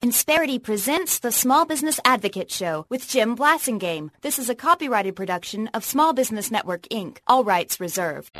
Insperity presents the Small Business Advocate Show with Jim Blasingame. This is a copyrighted production of Small Business Network, Inc., all rights reserved.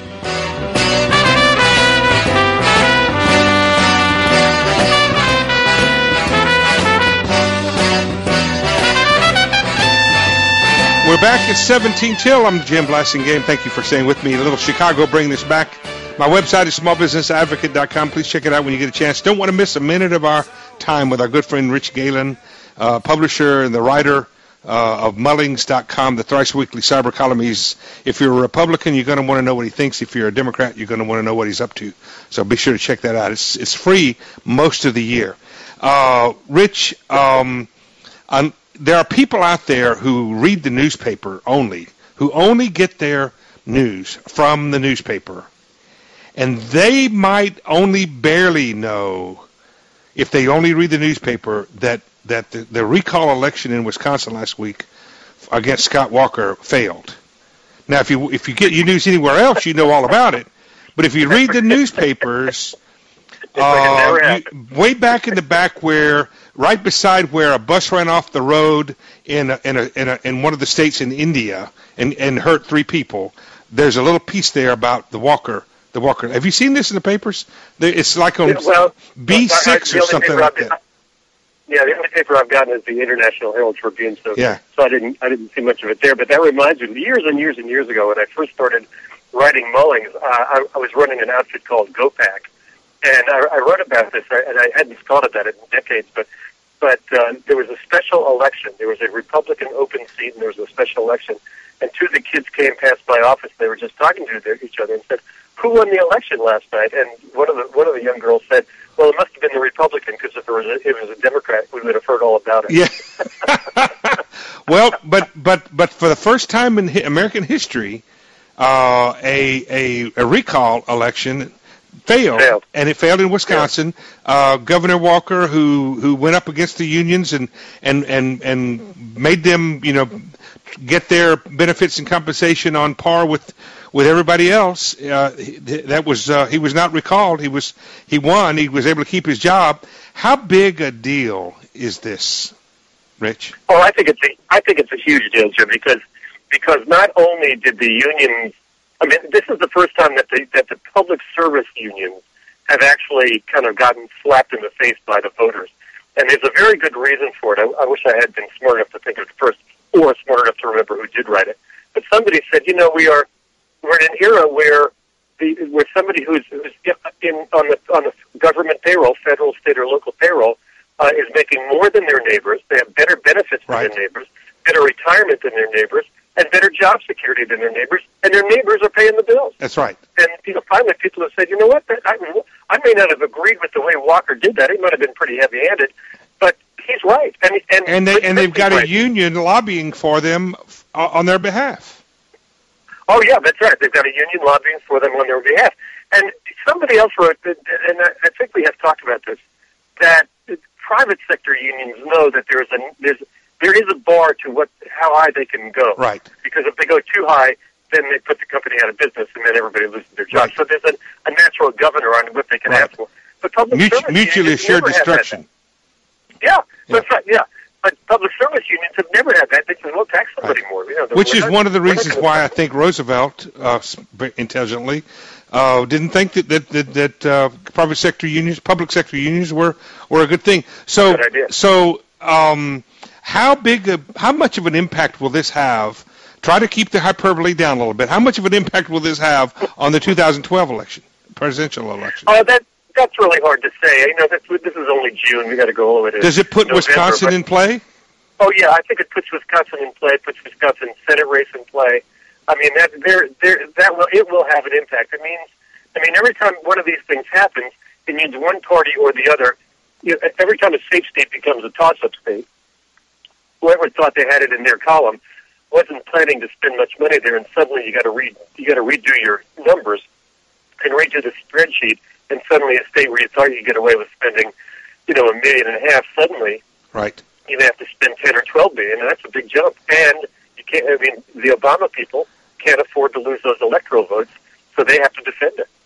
We're back at 17 till. I'm Jim Blasingame. Thank you for staying with me. A little Chicago bringing this back. My website is smallbusinessadvocate.com. Please check it out when you get a chance. Don't want to miss a minute of our time with our good friend Rich Galen, publisher and the writer of Mullings.com, the thrice-weekly cyber column. If you're a Republican, you're going to want to know what he thinks. If you're a Democrat, you're going to want to know what he's up to. So be sure to check that out. It's free most of the year. Rich, there are people out there who read the newspaper only, who only get their news from the newspaper. And they might only barely know, if they only read the newspaper, that the recall election in Wisconsin last week against Scott Walker failed. Now, if you get your news anywhere else, you know all about it. But if you read the newspapers, way back in the back, right beside where a bus ran off the road in one of the states in India and hurt 3 people, there's a little piece there about the Walker. Have you seen this in the papers? It's like on B6 or something like that. Yeah, the only paper I've gotten is the International Herald Tribune, so yeah. So I didn't see much of it there. But that reminds me, years and years and years ago, when I first started writing Mullings, I was running an outfit called GoPack, and I wrote about this, and I hadn't thought about it in decades, but there was a special election. There was a Republican open seat, and there was a special election. And 2 of the kids came past my office. They were just talking to each other and said, "Who won the election last night?" And one of the young girls said, "Well, it must have been the Republican, because if it was a Democrat, we would have heard all about it." Yeah. Well, but for the first time in American history, a recall election failed, and it failed in Wisconsin. Yeah. Governor Walker, who went up against the unions and made them, get their benefits and compensation on par with everybody else. He was not recalled. He won. He was able to keep his job. How big a deal is this, Rich? Oh, I think it's a huge deal, Jim, because not only did the unions, I mean, this is the first time that the public service unions have actually kind of gotten slapped in the face by the voters. And there's a very good reason for it. I wish I had been smart enough to think of it first, or smart enough to remember who did write it. But somebody said, we're in an era where somebody who's on the government payroll, federal, state, or local payroll, is making more than their neighbors. They have better benefits than their neighbors, better retirement than their neighbors, and better job security than their neighbors, and their neighbors are paying the bills. That's right. And finally, people have said, what? I may not have agreed with the way Walker did that. He might have been pretty heavy-handed, but he's right. And they've got a union lobbying for them on their behalf. Oh, yeah, that's right. They've got a union lobbying for them on their behalf. And somebody else wrote, and I think we have talked about this, that private sector unions know that there is a bar to how high they can go. Right. Because if they go too high, then they put the company out of business, and then everybody loses their job. Right. So there's a natural governor on what they can ask for. But public service mutually assured destruction. Yeah, that's right. Yeah. But public service unions have never had that. They just won't tax somebody more. Which is one of the reasons why I think Roosevelt, intelligently, didn't think that public sector unions were a good thing. So, good idea. How much of an impact will this have? Try to keep the hyperbole down a little bit. How much of an impact will this have on the 2012 election, presidential election? That's really hard to say. This is only June. We got to go all the way to Does it put November, Wisconsin in play? Oh yeah, I think it puts Wisconsin in play. It puts Wisconsin Senate race in play. I mean, it will have an impact. It means, every time one of these things happens, it means one party or the other. Every time a safe state becomes a toss-up state, whoever thought they had it in their column wasn't planning to spend much money there, and suddenly you got to redo your numbers and redo the spreadsheet. And suddenly a state where you thought you'd get away with spending, $1.5 million, suddenly right, you have to spend $10 or $12 million, and that's a big jump. And you can't. The Obama people can't afford to lose those electoral votes, so they have to defend it.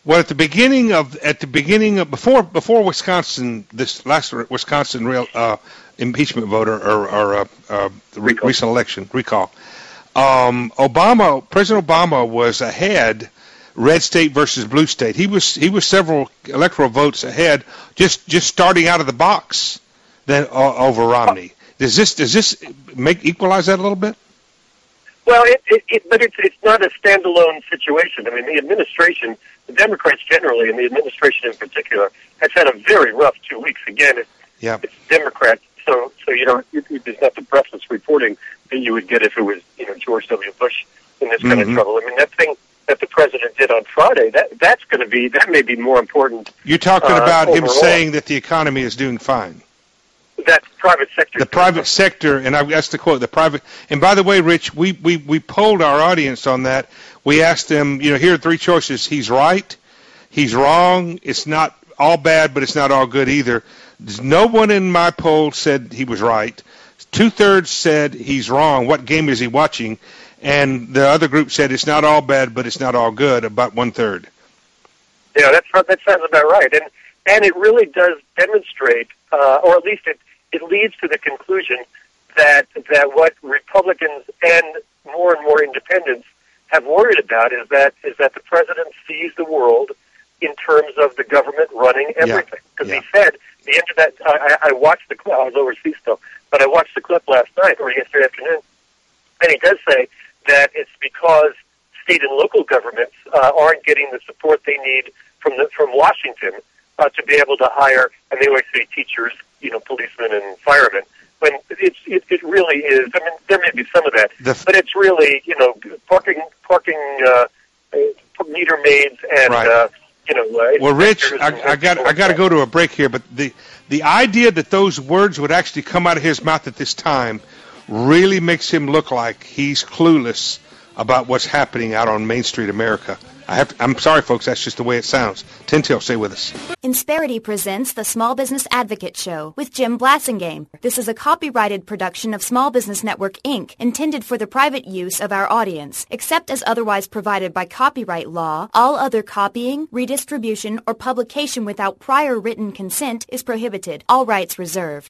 Well, at the beginning of before Wisconsin, this last Wisconsin impeachment vote or recent election recall, President Obama was ahead, red state versus blue state. He was several electoral votes ahead, just starting out of the box, than over Romney. Does this equalize that a little bit? Well, but it's not a standalone situation. I mean, the administration, the Democrats generally, and the administration in particular, has had a very rough 2 weeks. Again, it's Democrats, so there's not the breathless reporting that you would get if it was George W. Bush in this kind of trouble. I mean, that thing that the president did on Friday, that may be more important. You're talking about overall. Him saying that the economy is doing fine. That private sector. The private sector, and that's the quote, the private. And by the way, Rich, we polled our audience on that. We asked them, here are three choices. He's right. He's wrong. It's not all bad, but it's not all good either. No one in my poll said he was right. 2/3 said he's wrong. What game is he watching? And the other group said it's not all bad, but it's not all good, about 1/3. Yeah, that sounds about right. And it really does demonstrate, or at least it leads to the conclusion that what Republicans and more independents have worried about is that the president sees the world in terms of the government running everything. Because he said, the end of that, I watched the clip, I was overseas still, but I watched the clip last night or yesterday afternoon, and he does say that it's because state and local governments aren't getting the support they need from Washington to be able to hire, and they always say teachers, policemen and firemen, when it really is. I mean, there may be some of that, but it's really, parking meter maids and, right. Well, Rich, I got to go to a break here, but the idea that those words would actually come out of his mouth at this time really makes him look like he's clueless about what's happening out on Main Street America. I'm sorry, folks, that's just the way it sounds. Tintel, stay with us. Insperity presents the Small Business Advocate Show with Jim Blassingame. This is a copyrighted production of Small Business Network, Inc., intended for the private use of our audience. Except as otherwise provided by copyright law, all other copying, redistribution, or publication without prior written consent is prohibited. All rights reserved.